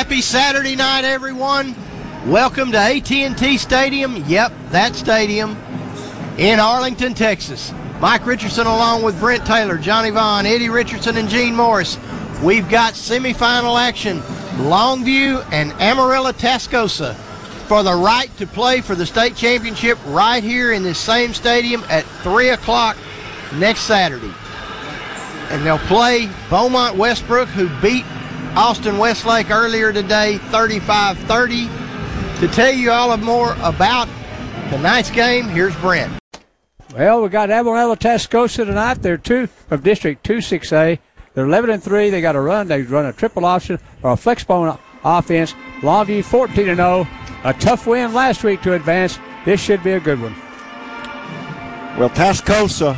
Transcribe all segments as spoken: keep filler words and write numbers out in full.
Happy Saturday night, everyone. Welcome to A T and T Stadium. Yep, that stadium in Arlington, Texas. Mike Richardson along with Brent Taylor, Johnny Vaughn, Eddie Richardson, and Gene Morris. We've got semifinal action. Longview and Amarillo Tascosa for the right to play for the state championship right here in this same stadium at three o'clock next Saturday. And they'll play Beaumont Westbrook, who beat Austin Westlake earlier today, thirty-five thirty. To tell you all more about tonight's game, here's Brent. Well, we got Amarillo Tascosa tonight. They're two of District two six A. They're eleven and three. They got a run. They run a triple option or a flexbone offense. Longview fourteen and oh. A tough win last week to advance. This should be a good one. Well, Tascosa,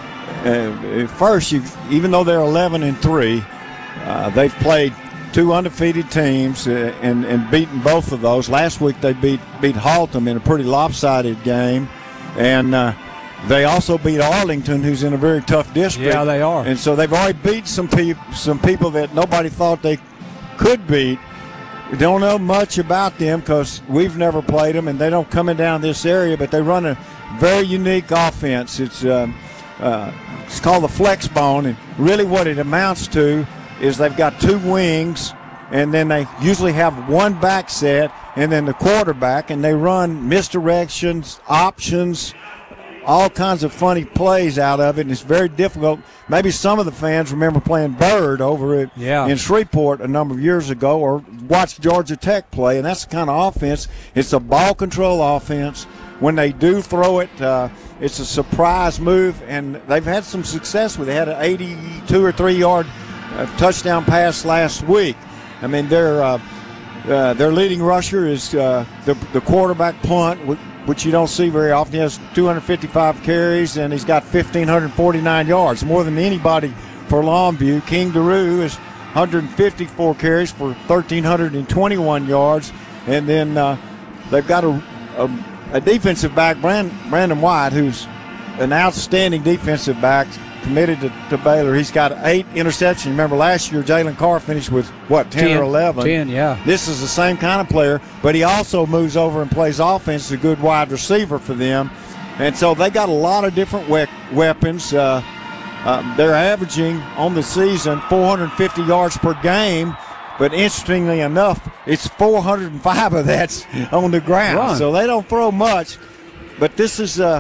uh, first, you, even though they're eleven and three, uh, they've played two undefeated teams uh, and, and beaten both of those. Last week they beat beat Haltom in a pretty lopsided game. And uh, they also beat Arlington, who's in a very tough district. Yeah, they are. And so they've already beat some, pe- some people that nobody thought they could beat. We don't know much about them because we've never played them, and they don't come in down this area, but they run a very unique offense. It's um, uh, it's called the flex bone, and really what it amounts to is they've got two wings, and then they usually have one back set, and then the quarterback, and they run misdirections, options, all kinds of funny plays out of it, and it's very difficult. Maybe some of the fans remember playing Bird over it yeah. in Shreveport a number of years ago, or watched Georgia Tech play, and that's the kind of offense. It's a ball control offense. When they do throw it, uh, it's a surprise move, and they've had some success with it. They had an eighty-two or three yard uh, touchdown pass last week. I mean, their uh, uh, their leading rusher is uh, the, the quarterback punt, which you don't see very often. He has two hundred fifty-five carries, and he's got one thousand five hundred forty-nine yards, more than anybody for Longview. King DeRue is one hundred fifty-four carries for one thousand three hundred twenty-one yards. And then uh, they've got a, a, a defensive back, Brand, Brandon White, who's an outstanding defensive back, committed to, to Baylor. He's got eight interceptions. Remember, last year Jalen Carr finished with, what, ten, ten or eleven? ten, yeah. This is the same kind of player, but he also moves over and plays offense. He's a good wide receiver for them. And so they got a lot of different we- weapons. Uh, uh, they're averaging on the season four hundred fifty yards per game, but interestingly enough, it's four hundred five of that's on the ground. Run. So they don't throw much. But this is, uh,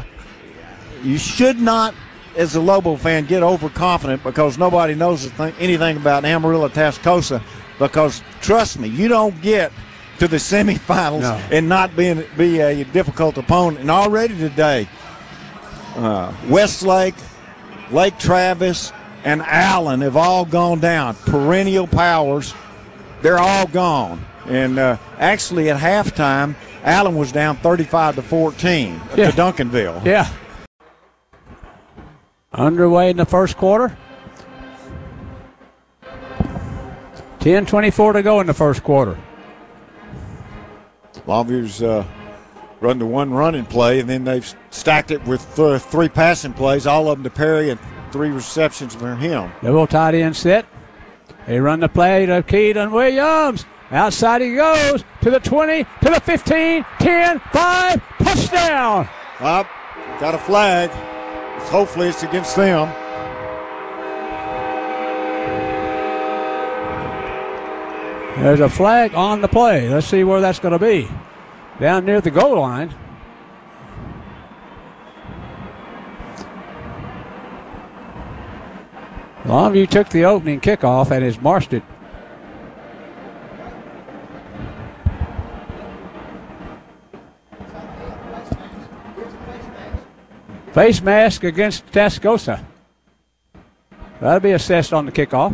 you should not, as a Lobo fan, get overconfident because nobody knows anything about Amarillo Tascosa, because trust me, you don't get to the semifinals no. and not being be a difficult opponent. And already today, uh, Westlake, Lake Travis, and Allen have all gone down. Perennial powers, they're all gone. And uh, actually at halftime, Allen was down thirty-five to fourteen yeah. to Duncanville. Yeah. Underway in the first quarter. ten twenty-four to go in the first quarter. Longview's uh, run the one running play, and then they've stacked it with uh, three passing plays, all of them to Perry, and three receptions for him. Double tight end set. They run the play to Keaton Williams. Outside he goes to the twenty, to the fifteen, ten, five, touchdown. Up, got a flag. Hopefully it's against them. There's a flag on the play. Let's see where that's going to be. Down near the goal line. Longview took the opening kickoff and has marched it. Face mask against Tascosa. That'll be assessed on the kickoff.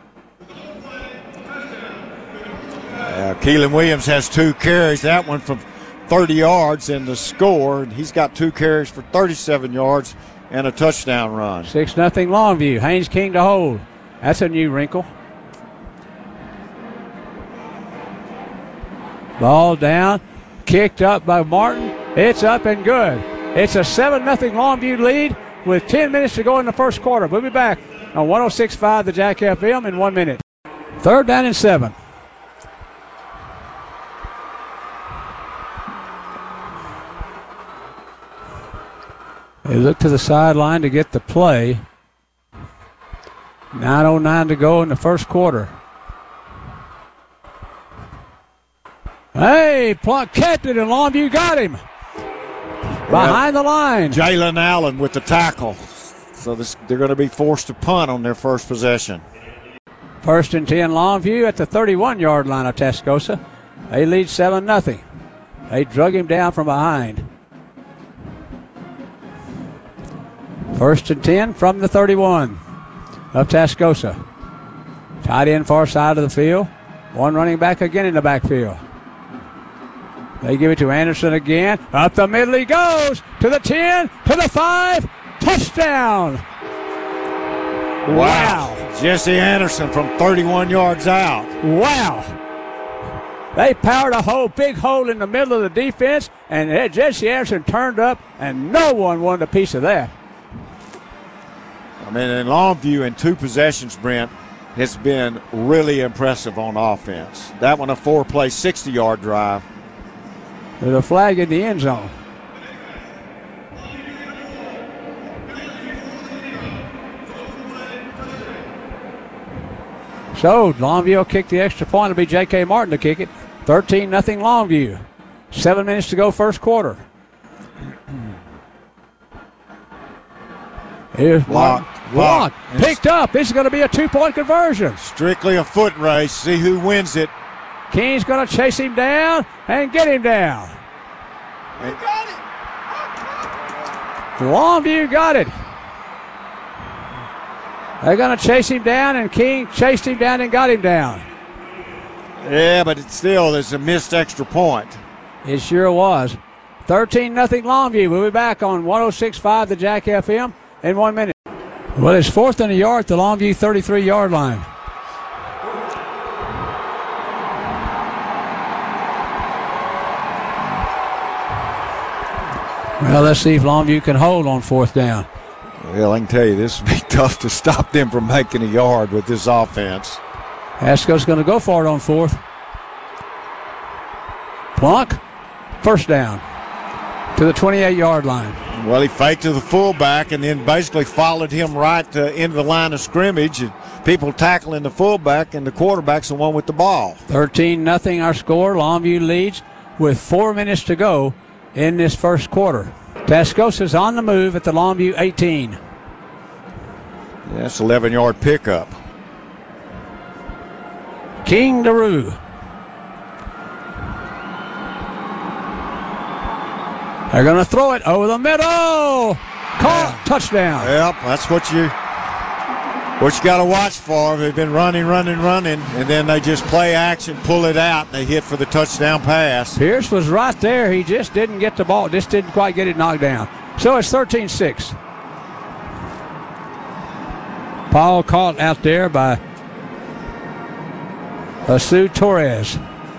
Uh, Keelan Williams has two carries. That one from thirty yards in the score. And he's got two carries for thirty-seven yards and a touchdown run. six nothing Longview. Haynes King to hold. That's a new wrinkle. Ball down. Kicked up by Martin. It's up and good. It's a seven nothing Longview lead with ten minutes to go in the first quarter. We'll be back on one oh six point five the Jack F M in one minute. Third down and seven. They look to the sideline to get the play. nine oh nine to go in the first quarter. Hey, Plunk kept it, and Longview got him. Behind the line. Jalen Allen with the tackle. So this, they're going to be forced to punt on their first possession. First and ten, Longview at the thirty-one-yard line of Tascosa. They lead seven nothing. They drug him down from behind. First and ten from the thirty-one of Tascosa. Tight end far side of the field. One running back again in the backfield. They give it to Anderson again. Up the middle he goes. To the ten, to the five. Touchdown. Wow. wow. Jesse Anderson from thirty-one yards out. Wow. They powered a hole, big hole in the middle of the defense, and Jesse Anderson turned up, and no one wanted a piece of that. I mean, in Longview, in two possessions, Brent, has been really impressive on offense. That one a four-play, sixty-yard drive. There's a flag in the end zone. So Longview will kick the extra point. It'll be J K Martin to kick it. thirteen nothing Longview. Seven minutes to go first quarter. Here's Block. Block. Picked up. This is going to be a two-point conversion. Strictly a foot race. See who wins it. King's going to chase him down and get him down. He got it. Longview got it. They're going to chase him down, and King chased him down and got him down. Yeah, but it's still, there's a missed extra point. It sure was. thirteen nothing Longview. We'll be back on one oh six point five the Jack F M in one minute. Well, it's fourth and a yard at the Longview thirty-three-yard line. Well, let's see if Longview can hold on fourth down. Well, I can tell you, this would be tough to stop them from making a yard with this offense. Haskell's going to go for it on fourth. Plunk, first down to the twenty-eight-yard line. Well, he faked to the fullback and then basically followed him right to into the line of scrimmage. And people tackling the fullback, and the quarterback's the one with the ball. thirteen nothing our score. Longview leads with four minutes to go in this first quarter. Tascosa's on the move at the Longview eighteen. Yeah, that's eleven-yard pickup. King DeRue. They're going to throw it over the middle. Caught. Yeah. Touchdown. Yep, that's what you what you got to watch for. They've been running, running, running, and then they just play action, pull it out, and they hit for the touchdown pass. Pierce was right there. He just didn't get the ball. Just didn't quite get it knocked down. So it's thirteen six. Paul caught out there by Asu Torres.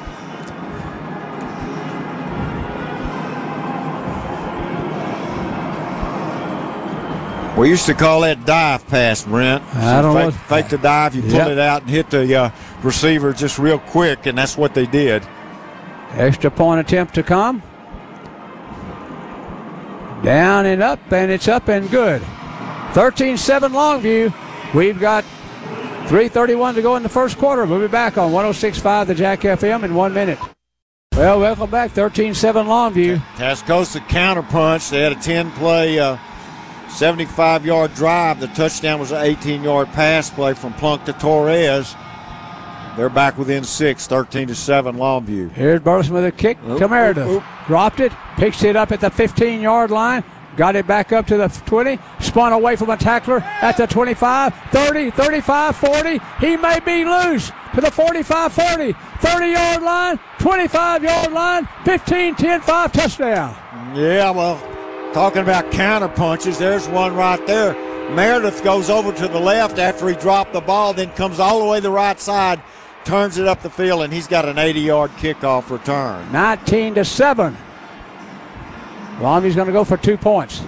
We used to call that dive pass, Brent. So I don't fake, know. Fake the dive, you pull Yep. it out and hit the uh, receiver just real quick, and that's what they did. Extra point attempt to come. Down and up, and it's up and good. thirteen seven Longview. We've got three thirty-one to go in the first quarter. We'll be back on one oh six point five the Jack F M in one minute. Well, welcome back. thirteen seven Longview. Tascosa counterpunch. They had a ten-play, uh, seventy-five-yard drive. The touchdown was an eighteen-yard pass play from Plunk to Torres. They're back within six, thirteen to seven Longview. Here's Burleson with a kick to Meredith. Dropped it, picks it up at the fifteen-yard line. Got it back up to the twenty. Spun away from a tackler at the twenty-five, thirty, thirty-five, forty. He may be loose to the forty-five, forty. thirty-yard line, twenty-five-yard line, fifteen, ten, five, touchdown. Yeah, well, talking about counter punches, there's one right there. Meredith goes over to the left after he dropped the ball, then comes all the way to the right side, turns it up the field, and he's got an eighty-yard kickoff return. nineteen to seven. Longview's going to go for two points.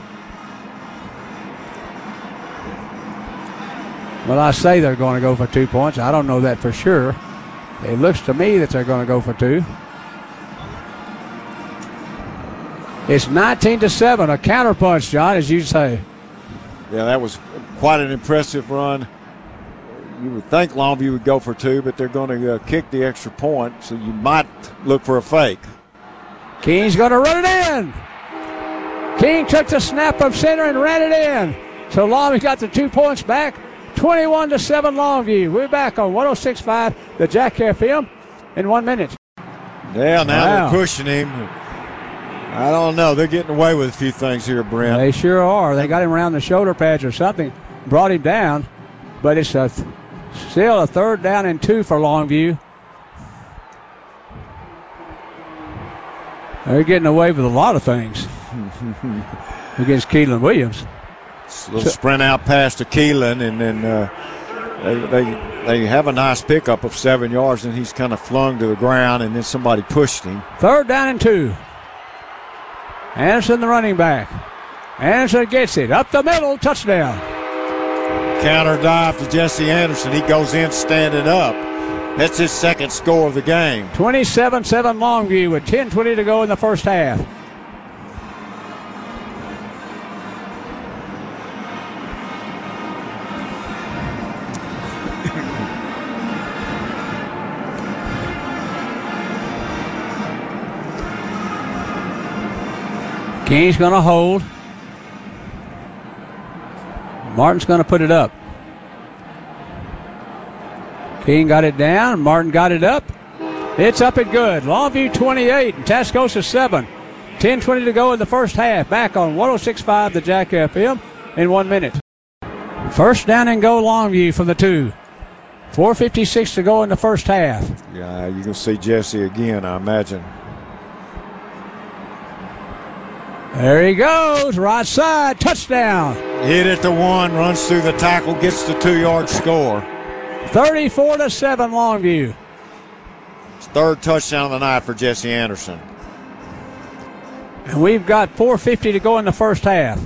Well, I say they're going to go for two points. I don't know that for sure. It looks to me that they're going to go for two. It's nineteen to seven, a counterpunch, John, as you say. Yeah, that was quite an impressive run. You would think Longview would go for two, but they're going to uh, kick the extra point, so you might look for a fake. King's going to run it in. King took the snap of center and ran it in. So Longview got the two points back. twenty-one to seven Longview. We're back on one oh six point five, the Jack F M, in one minute. Yeah, now Wow. they're pushing him. I don't know. They're getting away with a few things here, Brent. They sure are. They got him around the shoulder pads or something, brought him down, but it's a th- still a third down and two for Longview. They're getting away with a lot of things against Keelan Williams. A little sprint out past to Keelan, and then uh, they, they they have a nice pickup of seven yards, and he's kind of flung to the ground, and then somebody pushed him. Third down and two. Anderson, the running back. Anderson gets it. Up the middle, touchdown. Counter dive to Jesse Anderson. He goes in standing up. That's his second score of the game. twenty-seven seven Longview with ten twenty to go in the first half. King's going to hold. Martin's going to put it up. King got it down. Martin got it up. It's up and good. Longview twenty-eight and Tascosa seven. ten twenty to go in the first half. Back on one oh six point five, the Jack F M, in one minute. First down and go Longview from the two. four fifty-six to go in the first half. Yeah, you can see Jesse again, I imagine. There he goes. Right side. Touchdown. Hit at the one, runs through the tackle, gets the two-yard score. thirty-four to seven Longview. It's third touchdown of the night for Jesse Anderson. And we've got four fifty to go in the first half.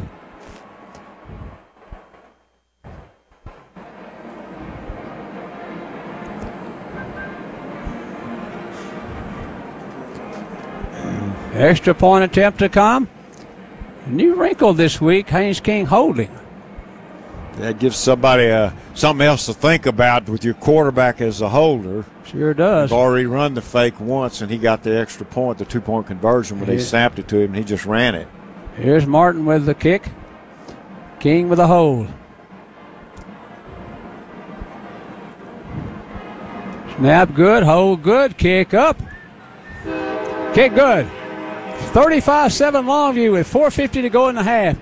Extra point attempt to come. New wrinkle this week, Haynes King holding. That gives somebody uh, something else to think about with your quarterback as a holder. Sure does. He's already run the fake once, and he got the extra point, the two-point conversion, when they snapped it to him, and he just ran it. Here's Martin with the kick. King with a hold. Snap good, hold good, kick up. Kick good. thirty-five seven Longview with four fifty to go in the half.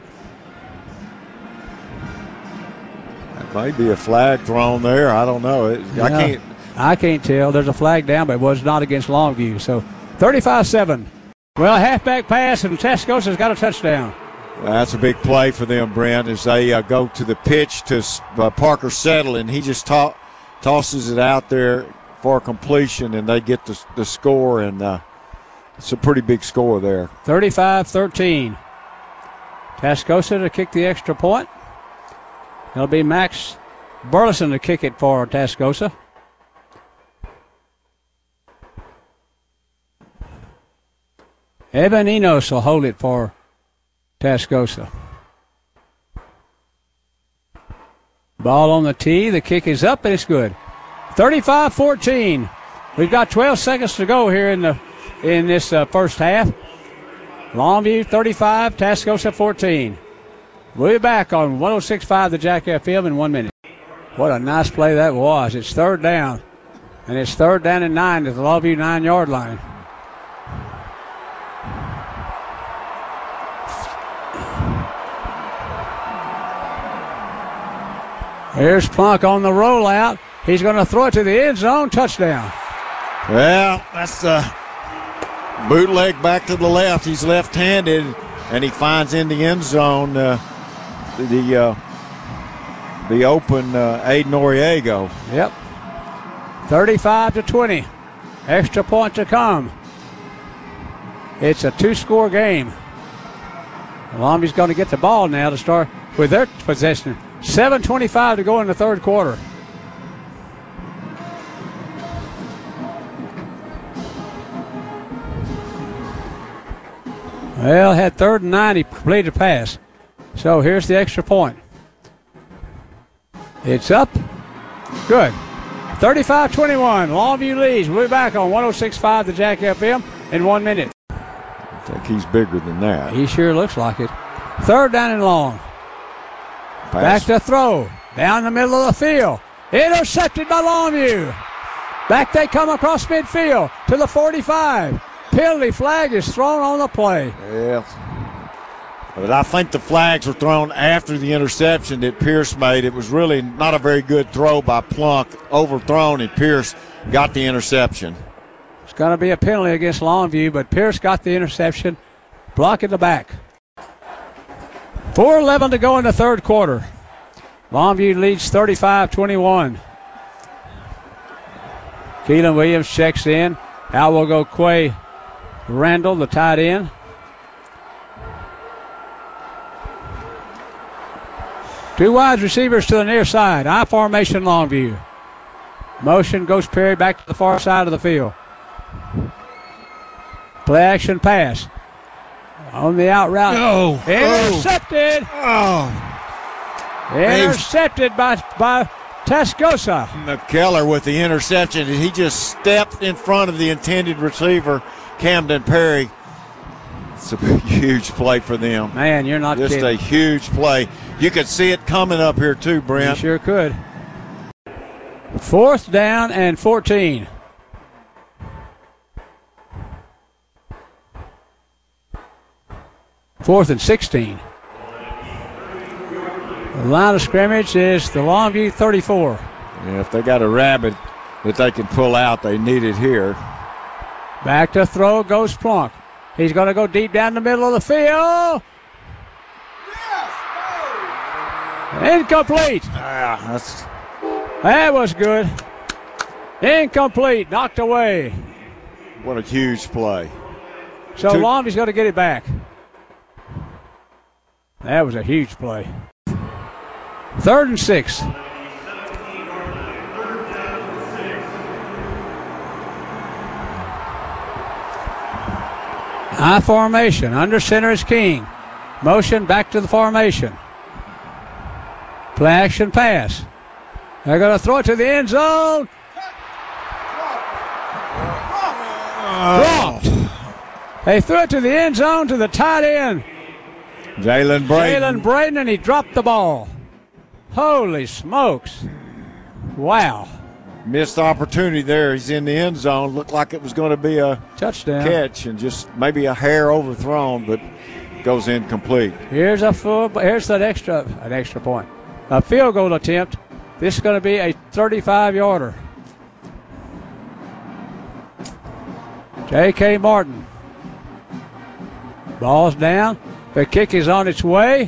That may be a flag thrown there. I don't know. It, Yeah, I can't. I can't tell. There's a flag down, but it was not against Longview. So thirty-five seven. Well, halfback pass, and Tascosa's got a touchdown. That's a big play for them, Brent, as they uh, go to the pitch to uh, Parker Settle, and he just to- tosses it out there for completion, and they get the, the score, and uh, it's a pretty big score there. thirty-five thirteen. Tascosa to kick the extra point. It'll be Max Burleson to kick it for Tascosa. Evan Enos will hold it for Tascosa. Ball on the tee. The kick is up, and it's good. thirty-five fourteen. We've got twelve seconds to go here in the in this uh, first half. Longview thirty-five, Tascosa fourteen. We'll be back on one oh six point five, the Jack F M, in one minute. What a nice play that was. It's third down, and it's third down and nine at the Longview nine-yard line. Here's Plunk on the rollout. He's going to throw it to the end zone. Touchdown. Well, that's a bootleg back to the left. He's left-handed, and he finds in the end zone uh, the uh, the open uh, Aiden Noriego. Yep. thirty-five to twenty. Extra point to come. It's a two-score game. Longview's going to get the ball now to start with their possession. seven twenty-five to go in the third quarter. Well, had third and nine. He completed a pass. So here's the extra point. It's up. Good. thirty-five twenty-one. Longview leads. We'll be back on one oh six point five the Jack F M in one minute. I think he's bigger than that. He sure looks like it. Third down and long. Pass. Back to throw. Down the middle of the field. Intercepted by Longview. Back they come across midfield to the forty-five. Penalty flag is thrown on the play. Yeah. But I think the flags were thrown after the interception that Pierce made. It was really not a very good throw by Plunk. Overthrown, and Pierce got the interception. It's going to be a penalty against Longview, but Pierce got the interception. Block in the back. four eleven to go in the third quarter. Longview leads thirty-five twenty-one. Keelan Williams checks in. Out will go Quay Randall, the tight end. Two wide receivers to the near side. I formation Longview. Motion goes Perry back to the far side of the field. Play action pass. On the out route. Oh. Intercepted. Oh. Intercepted by, by Tascosa. McKellar with the interception, and he just stepped in front of the intended receiver, Camden Perry. It's a huge play for them. Man, you're not Just kidding. a huge play. You could see it coming up here too, Brent. You sure could. Fourth down and fourteen. Fourth and sixteen. The line of scrimmage is the Longview thirty-four. Yeah, if they got a rabbit that they can pull out, they need it here. Back to throw goes Plunk. He's going to go deep down the middle of the field. Incomplete. Ah, that's That was good. Incomplete. Knocked away. what a huge play. So Two- Longview's going to get it back. That was a huge play. Third and six. I formation. Under center is King. Motion back to the formation. Play action pass. They're going to throw it to the end zone. Dropped. They threw it to the end zone to the tight end. Jalen Braden. Jalen Braden, and he dropped the ball. Holy smokes. Wow. Missed opportunity there. He's in the end zone. Looked like it was going to be a Touchdown. catch and just maybe a hair overthrown, but goes incomplete. Here's a full. Here's that extra, an extra point. A field goal attempt. This is going to be a thirty-five yarder. J K. Martin. Ball's down. The kick is on its way.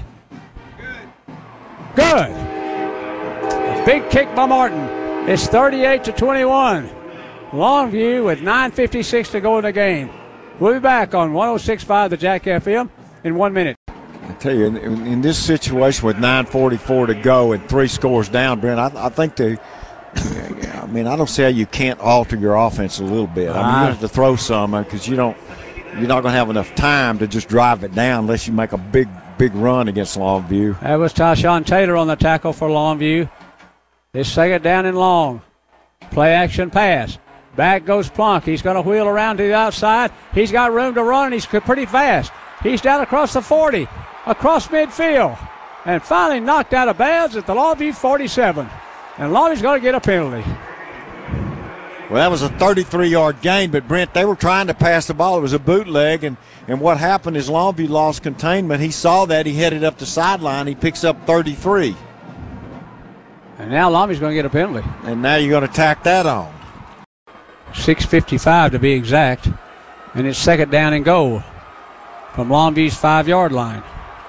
Good. A big kick by Martin. It's thirty-eight to twenty-one. Longview with nine fifty-six to go in the game. We'll be back on one oh six point five the Jack F M in one minute. I tell you, in, in this situation with nine forty-four to go and three scores down, Brent, I, I think they. I mean, I don't see how you can't alter your offense a little bit. I mean, you have to throw some because you don't. You're not going to have enough time to just drive it down unless you make a big, big run against Longview. That was Tyshawn Taylor on the tackle for Longview. It's second down and long. Play action pass. Back goes Plunk. He's going to wheel around to the outside. He's got room to run, and he's pretty fast. He's down across the forty, across midfield, and finally knocked out of bounds at the Longview forty-seven. And Longview's going to get a penalty. Well, that was a thirty-three-yard gain, but, Brent, they were trying to pass the ball. It was a bootleg, and, and what happened is Longview lost containment. He saw that. He headed up the sideline. He picks up thirty-three. And now Longview's going to get a penalty. And now you're going to tack that on. six fifty-five to be exact. And it's second down and goal from Longview's five-yard line.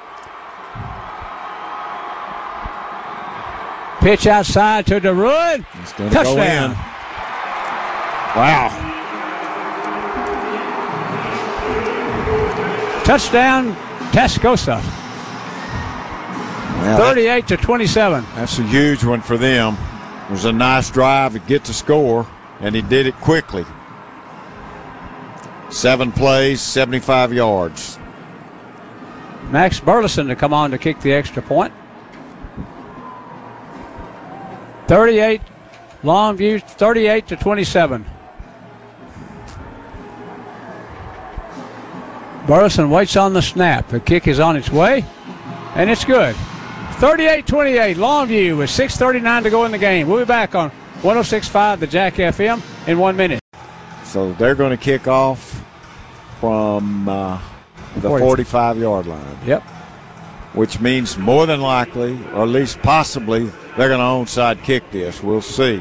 Pitch outside to DeRuin. It's going to Touchdown. go in. Wow. Touchdown, Tascosa. Well, thirty-eight to twenty-seven. That's a huge one for them. It was a nice drive to get the score, and he did it quickly. Seven plays, seventy-five yards. Max Burleson to come on to kick the extra point. thirty-eight, Longview thirty-eight to twenty-seven. Burleson waits on the snap. The kick is on its way, and it's good. thirty-eight twenty-eight, Longview with six thirty-nine to go in the game. We'll be back on one oh six point five The Jack F M in one minute. So they're going to kick off from uh, the forty-five-yard line. Yep. Which means more than likely, or at least possibly, they're going to onside kick this. We'll see.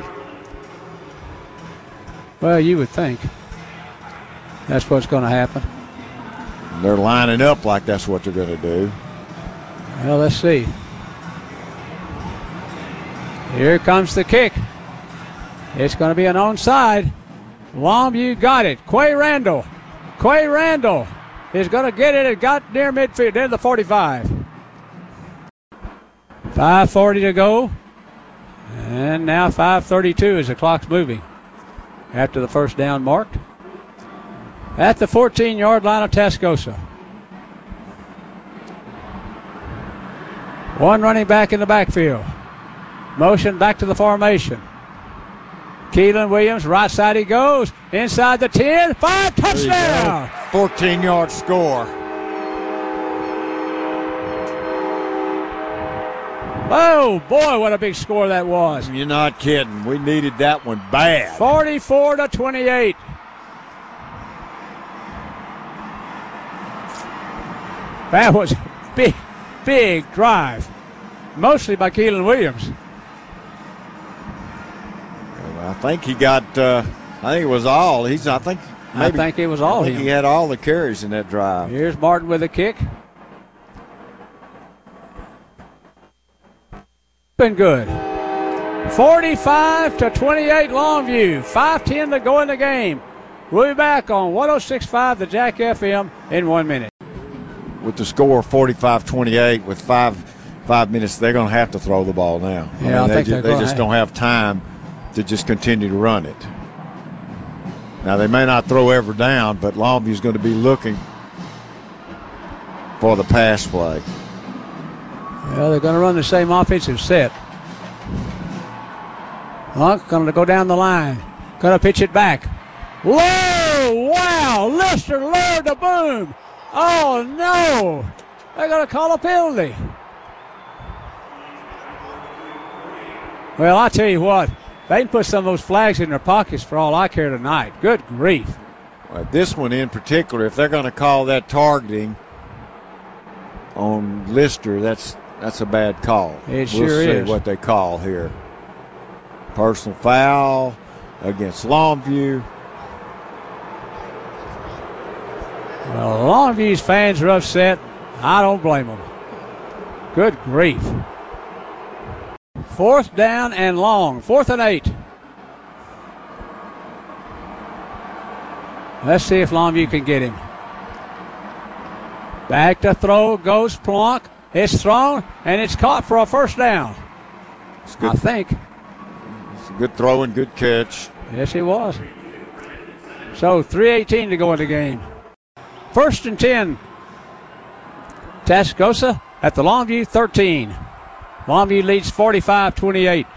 Well, you would think that's what's going to happen. They're lining up like that's what they're going to do. Well, let's see. Here comes the kick. It's going to be an onside. Longview got it. Quay Randall. Quay Randall is going to get it. It got near midfield, near the forty-five. five forty to go. And now five thirty-two as the clock's moving after the first down marked. At the fourteen-yard line of Tascosa. One running back in the backfield. Motion back to the formation. Keelan Williams, right side he goes. Inside the ten, five, touchdown! fourteen-yard score. Oh, boy, what a big score that was. You're not kidding. We needed that one bad. forty-four to twenty-eight. That was a big, big drive. Mostly by Keelan Williams. I think he got, uh, I think it was all. He's, I think, maybe, I think it was all I think him. he had all the carries in that drive. Here's Martin with a kick. Been good. forty-five to twenty-eight Longview. five ten to go in the game. We'll be back on one oh six point five The Jack F M in one minute. With the score forty-five twenty-eight with five five minutes, they're going to have to throw the ball now. Yeah, I, mean, I think they, just, they just don't have time to just continue to run it. Now, they may not throw ever down, but Longview's going to be looking for the pass play. Well, they're going to run the same offensive set. Lunk going to go down the line. Going to pitch it back. Whoa! Wow! Lister lowered the boom. Oh, no! They're going to call a penalty. Well, I tell you what. They can put some of those flags in their pockets for all I care tonight. Good grief. Well, this one in particular, if they're going to call that targeting on Lister, that's that's a bad call. It we'll sure see is. what they call here. Personal foul against Longview. Well, Longview's fans are upset. I don't blame them. Good grief. Fourth down and long. Fourth and eight. Let's see if Longview can get him. Back to throw goes Plonk. It's thrown, and it's caught for a first down. It's good. I think. It's a good throw and good catch. Yes, it was. So three eighteen to go in the game. First and ten. Tascosa at the Longview thirteen. Longview leads forty-five twenty-eight.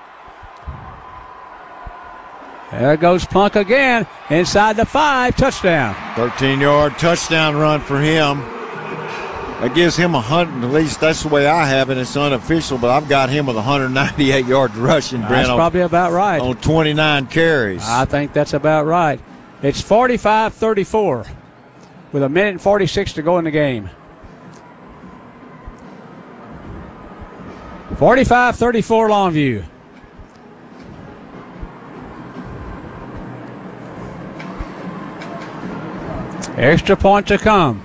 There goes Plunk again. Inside the five. Touchdown. thirteen-yard touchdown run for him. That gives him a hundred. At least that's the way I have it. It's unofficial, but I've got him with one hundred ninety-eight yards rushing. Brent, That's on, probably about right. On twenty-nine carries. I think that's about right. It's forty-five thirty-four with a minute and forty-six to go in the game. forty-five thirty-four Longview. Extra point to come.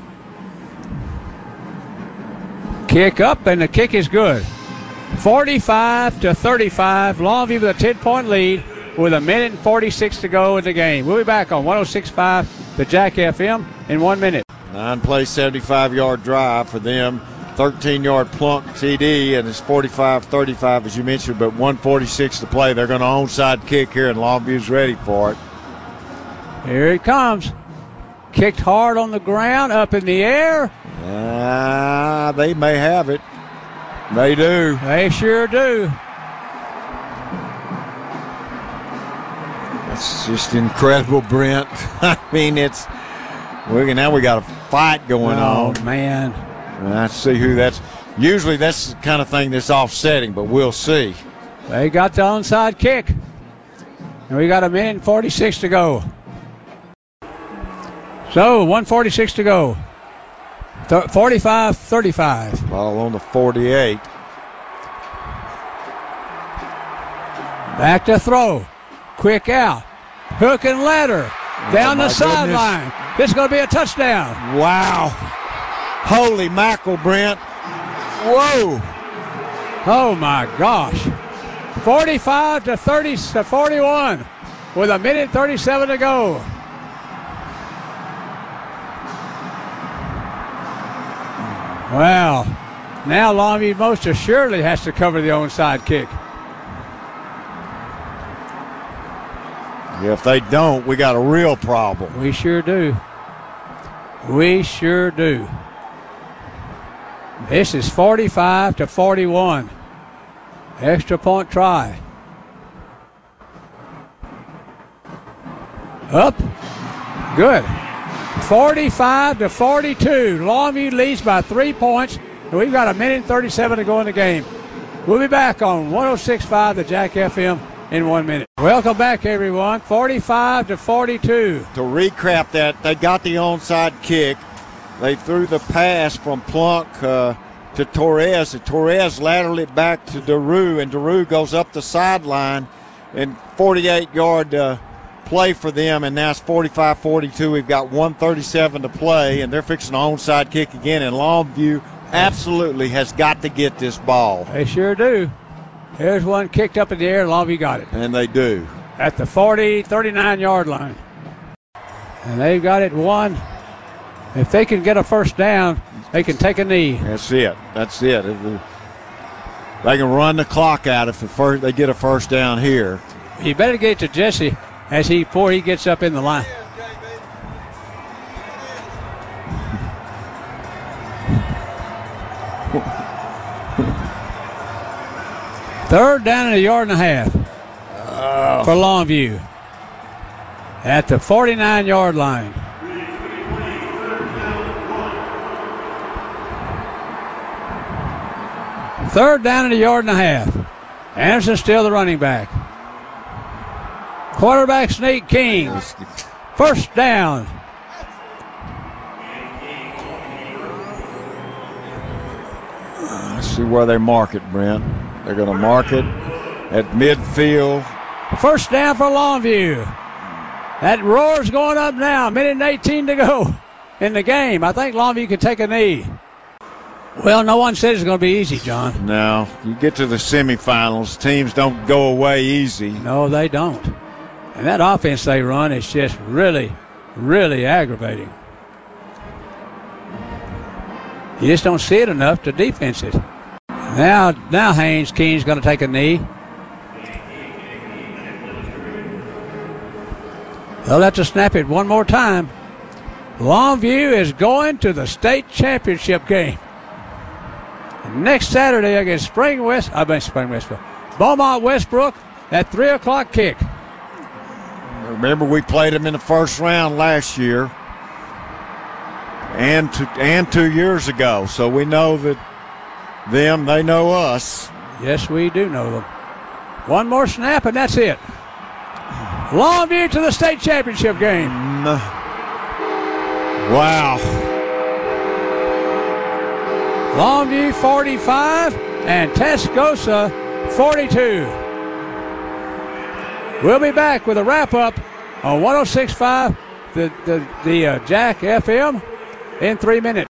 Kick up, and the kick is good. forty-five to thirty-five. Longview with a ten-point lead with a minute and forty-six to go in the game. We'll be back on one oh six point five The Jack F M in one minute. Nine-play, seventy-five-yard drive for them. thirteen-yard Plunk T D, and it's forty-five thirty-five, as you mentioned, but one forty-six to play. They're going to onside kick here, and Longview's ready for it. Here it comes. Kicked hard on the ground, up in the air. Uh, Ah, they may have it. They do. They sure do. It's just incredible, Brent. I mean, it's we now we got a fight going oh, on. man. Let's see who that's. Usually that's the kind of thing that's offsetting, but we'll see. They got the onside kick. And we got a minute and forty-six to go. So, one forty-six to go. forty-five thirty-five. Ball on the forty-eight. Back to throw. Quick out. Hook and ladder. Down Oh, the my sideline. This is going to be a touchdown. Wow. Holy mackerel, Brent. Whoa. Oh, my gosh. forty-five to thirty to forty-one with a minute thirty-seven to go. Well, now Longview most assuredly has to cover the onside kick. Yeah, if they don't, we got a real problem. We sure do. We sure do. This is forty-five to forty-one. Extra point try. Up. Good. forty-five to forty-two. Longview leads by three points, and we've got a minute and thirty-seven to go in the game. We'll be back on one oh six point five the Jack F M in one minute. Welcome back, everyone. forty-five to forty-two. To recap that, they got the onside kick. They threw the pass from Plunk uh, to Torres, and Torres lateraled it back to DeRue, and DeRue goes up the sideline, and forty-eight yard uh, play for them, and now it's forty-five forty-two. We've got one thirty-seven to play, and they're fixing an onside kick again, and Longview absolutely has got to get this ball. They sure do. There's one kicked up in the air, Longview got it. And they do. At the forty, thirty-nine yard line. And they've got it one. If they can get a first down, they can take a knee. That's it. That's it. If they can run the clock out if the first, they get a first down here. You better get to Jesse as he before he gets up in the line. Third down and a yard and a half oh. for Longview at the forty-nine yard line. Third down and a yard and a half. Anderson still the running back. Quarterback sneak King. First down. Let's see where they mark it, Brent. They're going to mark it at midfield. First down for Longview. That roar's going up now. Minute and eighteen to go in the game. I think Longview can take a knee. Well, no one said it's going to be easy, John. No, you get to the semifinals, teams don't go away easy. No, they don't. And that offense they run is just really, really aggravating. You just don't see it enough to defense it. Now, now Haynes Keen's going to take a knee. They'll have to snap it one more time. Longview is going to the state championship game next Saturday against Spring West. I mean Spring Westville, Beaumont Westbrook at three o'clock kick. Remember, we played them in the first round last year, and two, and two years ago. So we know that them, they know us. Yes, we do know them. One more snap, and that's it. Longview to the state championship game. Wow. Longview forty-five and Tascosa forty-two. We'll be back with a wrap-up on one oh six point five, the, the, the uh, Jack F M in three minutes.